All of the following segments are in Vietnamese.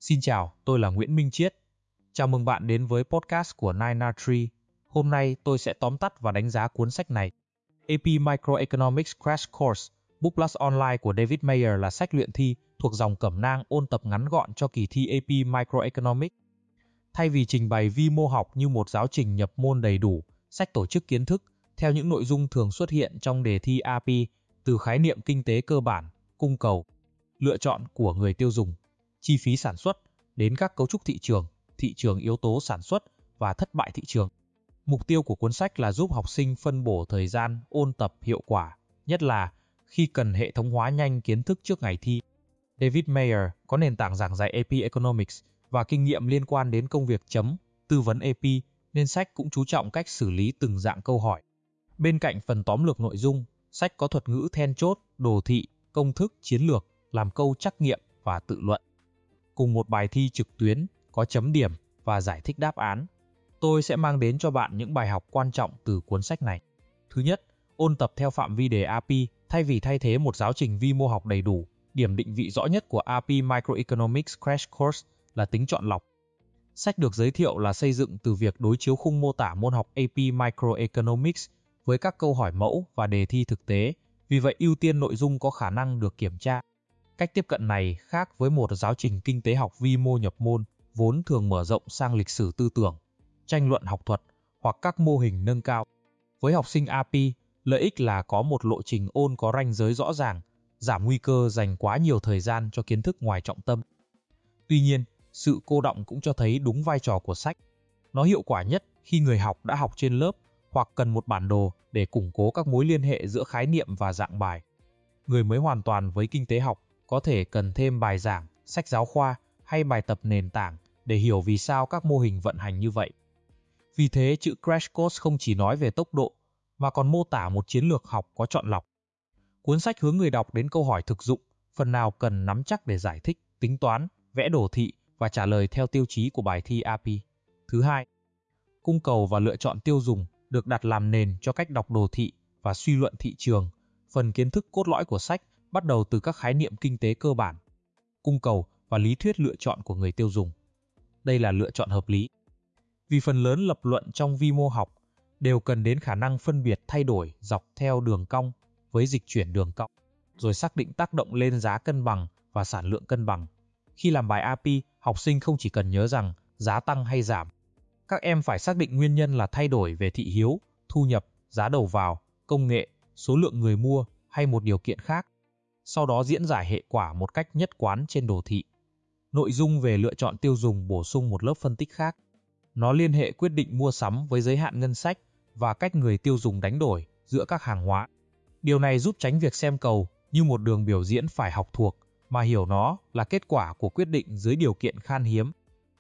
Xin chào, tôi là Nguyễn Minh Chiết. Chào mừng bạn đến với podcast của 9R3. Hôm nay tôi sẽ tóm tắt và đánh giá cuốn sách này. AP Microeconomics Crash Course, Book Plus Online của David Mayer là sách luyện thi thuộc dòng cẩm nang ôn tập ngắn gọn cho kỳ thi AP Microeconomics. Thay vì trình bày vi mô học như một giáo trình nhập môn đầy đủ, sách tổ chức kiến thức theo những nội dung thường xuất hiện trong đề thi AP, từ khái niệm kinh tế cơ bản, cung cầu, lựa chọn của người tiêu dùng, chi phí sản xuất, đến các cấu trúc thị trường yếu tố sản xuất và thất bại thị trường. Mục tiêu của cuốn sách là giúp học sinh phân bổ thời gian ôn tập hiệu quả, nhất là khi cần hệ thống hóa nhanh kiến thức trước ngày thi. David Mayer có nền tảng giảng dạy AP Economics và kinh nghiệm liên quan đến công việc tư vấn AP, nên sách cũng chú trọng cách xử lý từng dạng câu hỏi. Bên cạnh phần tóm lược nội dung, sách có thuật ngữ then chốt, đồ thị, công thức, chiến lược, làm câu trắc nghiệm và tự luận. Cùng một bài thi trực tuyến, có chấm điểm và giải thích đáp án. Tôi sẽ mang đến cho bạn những bài học quan trọng từ cuốn sách này. Thứ nhất, ôn tập theo phạm vi đề AP thay vì thay thế một giáo trình vi mô học đầy đủ. Điểm định vị rõ nhất của AP Microeconomics Crash Course là tính chọn lọc. Sách được giới thiệu là xây dựng từ việc đối chiếu khung mô tả môn học AP Microeconomics với các câu hỏi mẫu và đề thi thực tế, vì vậy ưu tiên nội dung có khả năng được kiểm tra. Cách tiếp cận này khác với một giáo trình kinh tế học vi mô nhập môn, vốn thường mở rộng sang lịch sử tư tưởng, tranh luận học thuật hoặc các mô hình nâng cao. Với học sinh AP, lợi ích là có một lộ trình ôn có ranh giới rõ ràng, giảm nguy cơ dành quá nhiều thời gian cho kiến thức ngoài trọng tâm. Tuy nhiên, sự cô đọng cũng cho thấy đúng vai trò của sách. Nó hiệu quả nhất khi người học đã học trên lớp hoặc cần một bản đồ để củng cố các mối liên hệ giữa khái niệm và dạng bài. Người mới hoàn toàn với kinh tế học có thể cần thêm bài giảng, sách giáo khoa hay bài tập nền tảng để hiểu vì sao các mô hình vận hành như vậy. Vì thế, chữ Crash Course không chỉ nói về tốc độ, mà còn mô tả một chiến lược học có chọn lọc. Cuốn sách hướng người đọc đến câu hỏi thực dụng, phần nào cần nắm chắc để giải thích, tính toán, vẽ đồ thị và trả lời theo tiêu chí của bài thi AP. Thứ hai, cung cầu và lựa chọn tiêu dùng được đặt làm nền cho cách đọc đồ thị và suy luận thị trường. Phần kiến thức cốt lõi của sách bắt đầu từ các khái niệm kinh tế cơ bản, cung cầu và lý thuyết lựa chọn của người tiêu dùng. Đây là lựa chọn hợp lý. Vì phần lớn lập luận trong vi mô học đều cần đến khả năng phân biệt thay đổi dọc theo đường cong với dịch chuyển đường cong, rồi xác định tác động lên giá cân bằng và sản lượng cân bằng. Khi làm bài AP, học sinh không chỉ cần nhớ rằng giá tăng hay giảm. Các em phải xác định nguyên nhân là thay đổi về thị hiếu, thu nhập, giá đầu vào, công nghệ, số lượng người mua hay một điều kiện khác. Sau đó diễn giải hệ quả một cách nhất quán trên đồ thị. Nội dung về lựa chọn tiêu dùng bổ sung một lớp phân tích khác. Nó liên hệ quyết định mua sắm với giới hạn ngân sách và cách người tiêu dùng đánh đổi giữa các hàng hóa. Điều này giúp tránh việc xem cầu như một đường biểu diễn phải học thuộc, mà hiểu nó là kết quả của quyết định dưới điều kiện khan hiếm.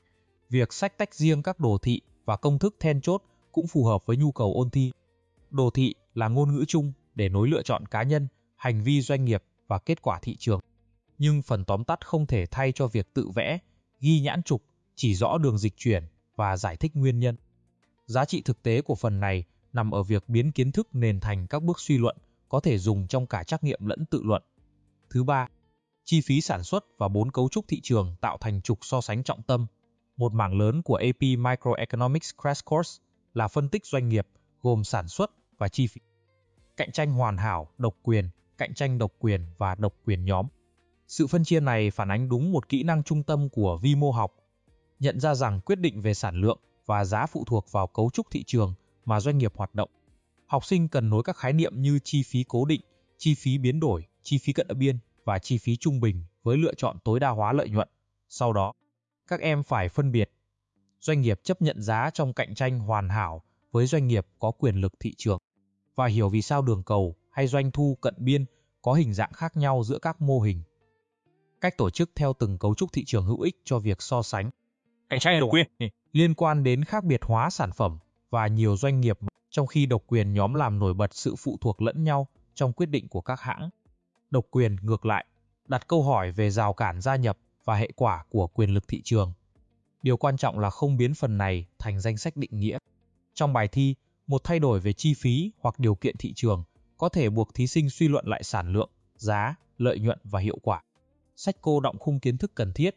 Việc sách tách riêng các đồ thị và công thức then chốt cũng phù hợp với nhu cầu ôn thi. Đồ thị là ngôn ngữ chung để nối lựa chọn cá nhân, hành vi doanh nghiệp và kết quả thị trường. Nhưng phần tóm tắt không thể thay cho việc tự vẽ, ghi nhãn trục, chỉ rõ đường dịch chuyển và giải thích nguyên nhân. Giá trị thực tế của phần này nằm ở việc biến kiến thức nền thành các bước suy luận có thể dùng trong cả trắc nghiệm lẫn tự luận. Thứ ba, chi phí sản xuất và 4 cấu trúc thị trường tạo thành trục so sánh trọng tâm. Một mảng lớn của AP Microeconomics Crash Course là phân tích doanh nghiệp gồm sản xuất và chi phí. Cạnh tranh hoàn hảo, độc quyền, cạnh tranh độc quyền và độc quyền nhóm. Sự phân chia này phản ánh đúng một kỹ năng trung tâm của vi mô học, nhận ra rằng quyết định về sản lượng và giá phụ thuộc vào cấu trúc thị trường mà doanh nghiệp hoạt động. Học sinh cần nối các khái niệm như chi phí cố định, chi phí biến đổi, chi phí cận biên và chi phí trung bình với lựa chọn tối đa hóa lợi nhuận. Sau đó, các em phải phân biệt doanh nghiệp chấp nhận giá trong cạnh tranh hoàn hảo với doanh nghiệp có quyền lực thị trường, và hiểu vì sao đường cầu hay doanh thu cận biên có hình dạng khác nhau giữa các mô hình. Cách tổ chức theo từng cấu trúc thị trường hữu ích cho việc so sánh. Cạnh tranh độc quyền Liên quan đến khác biệt hóa sản phẩm và nhiều doanh nghiệp, trong khi độc quyền nhóm làm nổi bật sự phụ thuộc lẫn nhau trong quyết định của các hãng. Độc quyền ngược lại, đặt câu hỏi về rào cản gia nhập và hệ quả của quyền lực thị trường. Điều quan trọng là không biến phần này thành danh sách định nghĩa. Trong bài thi, một thay đổi về chi phí hoặc điều kiện thị trường có thể buộc thí sinh suy luận lại sản lượng, giá, lợi nhuận và hiệu quả. Sách cô đọng khung kiến thức cần thiết,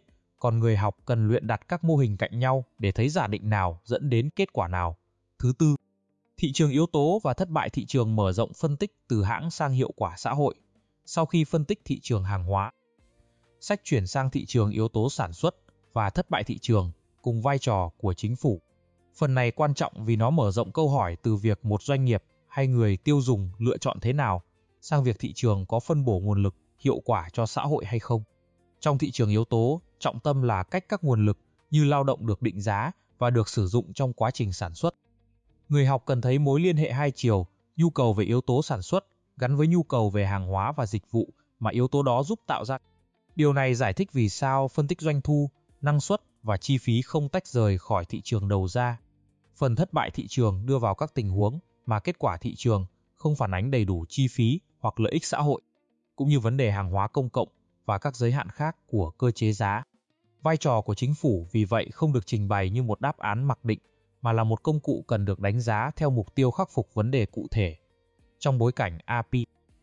còn người học cần luyện đặt các mô hình cạnh nhau để thấy giả định nào dẫn đến kết quả nào. Thứ tư, thị trường yếu tố và thất bại thị trường mở rộng phân tích từ hãng sang hiệu quả xã hội. Sau khi phân tích thị trường hàng hóa, sách chuyển sang thị trường yếu tố sản xuất và thất bại thị trường cùng vai trò của chính phủ. Phần này quan trọng vì nó mở rộng câu hỏi từ việc một doanh nghiệp hay người tiêu dùng lựa chọn thế nào sang việc thị trường có phân bổ nguồn lực hiệu quả cho xã hội hay không. Trong thị trường yếu tố, trọng tâm là cách các nguồn lực như lao động được định giá và được sử dụng trong quá trình sản xuất. Người học cần thấy mối liên hệ hai chiều, nhu cầu về yếu tố sản xuất gắn với nhu cầu về hàng hóa và dịch vụ mà yếu tố đó giúp tạo ra. Điều này giải thích vì sao phân tích doanh thu, năng suất và chi phí không tách rời khỏi thị trường đầu ra. Phần thất bại thị trường đưa vào các tình huống mà kết quả thị trường không phản ánh đầy đủ chi phí hoặc lợi ích xã hội, cũng như vấn đề hàng hóa công cộng và các giới hạn khác của cơ chế giá. Vai trò của chính phủ vì vậy không được trình bày như một đáp án mặc định, mà là một công cụ cần được đánh giá theo mục tiêu khắc phục vấn đề cụ thể. Trong bối cảnh AP,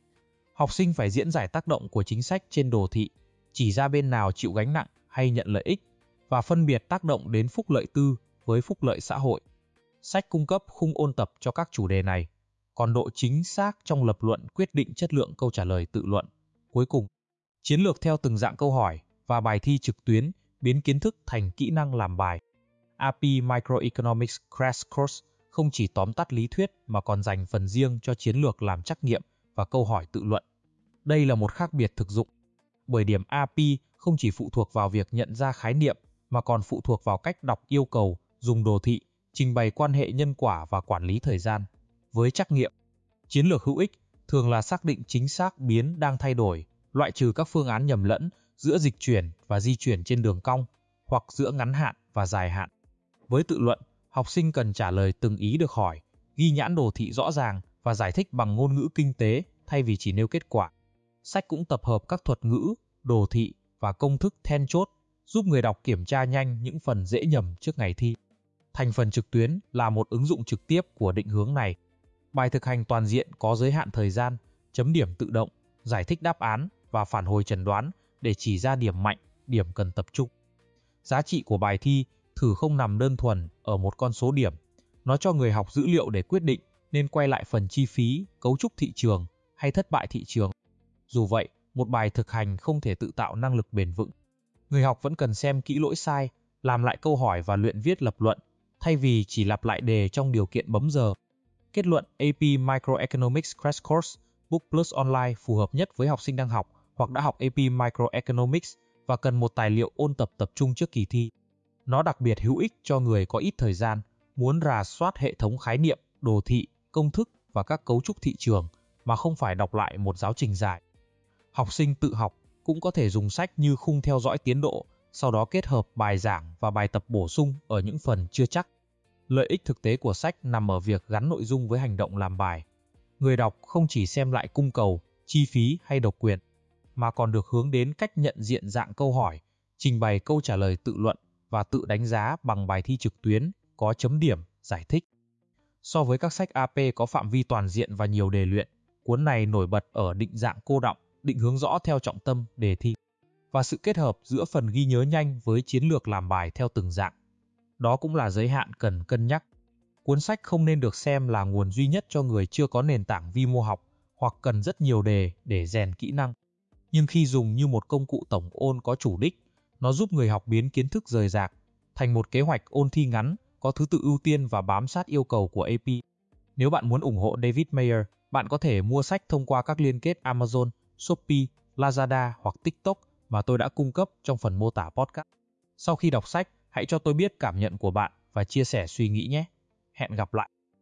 học sinh phải diễn giải tác động của chính sách trên đồ thị, chỉ ra bên nào chịu gánh nặng hay nhận lợi ích, và phân biệt tác động đến phúc lợi tư với phúc lợi xã hội. Sách cung cấp khung ôn tập cho các chủ đề này, còn độ chính xác trong lập luận quyết định chất lượng câu trả lời tự luận. Cuối cùng, chiến lược theo từng dạng câu hỏi và bài thi trực tuyến biến kiến thức thành kỹ năng làm bài. AP Microeconomics Crash Course không chỉ tóm tắt lý thuyết mà còn dành phần riêng cho chiến lược làm trắc nghiệm và câu hỏi tự luận. Đây là một khác biệt thực dụng, bởi điểm AP không chỉ phụ thuộc vào việc nhận ra khái niệm mà còn phụ thuộc vào cách đọc yêu cầu, dùng đồ thị, trình bày quan hệ nhân quả và quản lý thời gian. Với trắc nghiệm, chiến lược hữu ích thường là xác định chính xác biến đang thay đổi, loại trừ các phương án nhầm lẫn giữa dịch chuyển và di chuyển trên đường cong, hoặc giữa ngắn hạn và dài hạn. Với tự luận, học sinh cần trả lời từng ý được hỏi, ghi nhãn đồ thị rõ ràng và giải thích bằng ngôn ngữ kinh tế thay vì chỉ nêu kết quả. Sách cũng tập hợp các thuật ngữ, đồ thị và công thức then chốt, giúp người đọc kiểm tra nhanh những phần dễ nhầm trước ngày thi. Thành phần trực tuyến là một ứng dụng trực tiếp của định hướng này. Bài thực hành toàn diện có giới hạn thời gian, chấm điểm tự động, giải thích đáp án và phản hồi chẩn đoán để chỉ ra điểm mạnh, điểm cần tập trung. Giá trị của bài thi thử không nằm đơn thuần ở một con số điểm. Nó cho người học dữ liệu để quyết định nên quay lại phần chi phí, cấu trúc thị trường hay thất bại thị trường. Dù vậy, một bài thực hành không thể tự tạo năng lực bền vững. Người học vẫn cần xem kỹ lỗi sai, làm lại câu hỏi và luyện viết lập luận, thay vì chỉ lặp lại đề trong điều kiện bấm giờ. Kết luận, AP Microeconomics Crash Course Book Plus Online phù hợp nhất với học sinh đang học hoặc đã học AP Microeconomics và cần một tài liệu ôn tập tập trung trước kỳ thi. Nó đặc biệt hữu ích cho người có ít thời gian, muốn rà soát hệ thống khái niệm, đồ thị, công thức và các cấu trúc thị trường mà không phải đọc lại một giáo trình dài. Học sinh tự học cũng có thể dùng sách như khung theo dõi tiến độ, sau đó kết hợp bài giảng và bài tập bổ sung ở những phần chưa chắc. Lợi ích thực tế của sách nằm ở việc gắn nội dung với hành động làm bài. Người đọc không chỉ xem lại cung cầu, chi phí hay độc quyền, mà còn được hướng đến cách nhận diện dạng câu hỏi, trình bày câu trả lời tự luận và tự đánh giá bằng bài thi trực tuyến, có chấm điểm, giải thích. So với các sách AP có phạm vi toàn diện và nhiều đề luyện, cuốn này nổi bật ở định dạng cô đọng, định hướng rõ theo trọng tâm đề thi, và sự kết hợp giữa phần ghi nhớ nhanh với chiến lược làm bài theo từng dạng. Đó cũng là giới hạn cần cân nhắc. Cuốn sách không nên được xem là nguồn duy nhất cho người chưa có nền tảng vi mô học hoặc cần rất nhiều đề để rèn kỹ năng. Nhưng khi dùng như một công cụ tổng ôn có chủ đích, nó giúp người học biến kiến thức rời rạc thành một kế hoạch ôn thi ngắn, có thứ tự ưu tiên và bám sát yêu cầu của AP. Nếu bạn muốn ủng hộ David Mayer, bạn có thể mua sách thông qua các liên kết Amazon, Shopee, Lazada hoặc TikTok mà tôi đã cung cấp trong phần mô tả podcast. Sau khi đọc sách, hãy cho tôi biết cảm nhận của bạn và chia sẻ suy nghĩ nhé. Hẹn gặp lại!